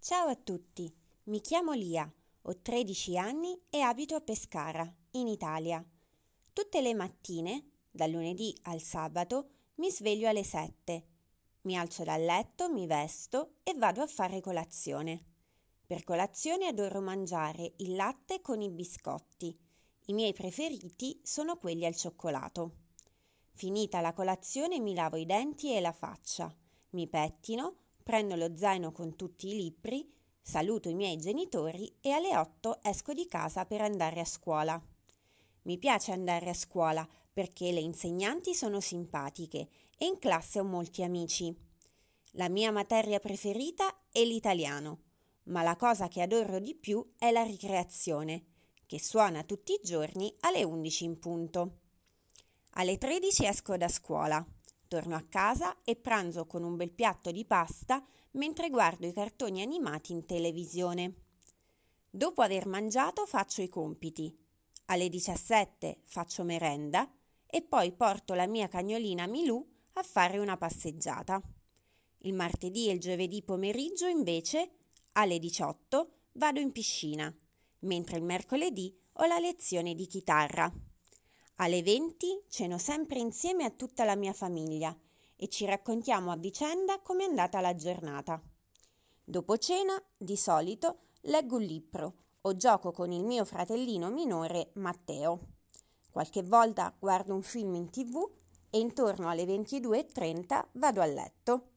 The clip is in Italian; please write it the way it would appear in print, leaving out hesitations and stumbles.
Ciao a tutti, mi chiamo Lia, ho 13 anni e abito a Pescara, in Italia. Tutte le mattine, dal lunedì al sabato, mi sveglio alle 7. Mi alzo dal letto, mi vesto e vado a fare colazione. Per colazione adoro mangiare il latte con i biscotti. I miei preferiti sono quelli al cioccolato. Finita la colazione mi lavo i denti e la faccia, mi pettino, prendo lo zaino con tutti i libri, saluto i miei genitori e alle 8 esco di casa per andare a scuola. Mi piace andare a scuola perché le insegnanti sono simpatiche e in classe ho molti amici. La mia materia preferita è l'italiano, ma la cosa che adoro di più è la ricreazione, che suona tutti i giorni alle 11 in punto. Alle 13 esco da scuola, torno a casa e pranzo con un bel piatto di pasta mentre guardo i cartoni animati in televisione. Dopo aver mangiato faccio i compiti. Alle 17 faccio merenda e poi porto la mia cagnolina Milù a fare una passeggiata. Il martedì e il giovedì pomeriggio invece, alle 18, vado in piscina, mentre il mercoledì ho la lezione di chitarra. Alle 20 ceno sempre insieme a tutta la mia famiglia e ci raccontiamo a vicenda come è andata la giornata. Dopo cena, di solito, leggo un libro o gioco con il mio fratellino minore Matteo. Qualche volta guardo un film in TV e intorno alle 22:30 vado a letto.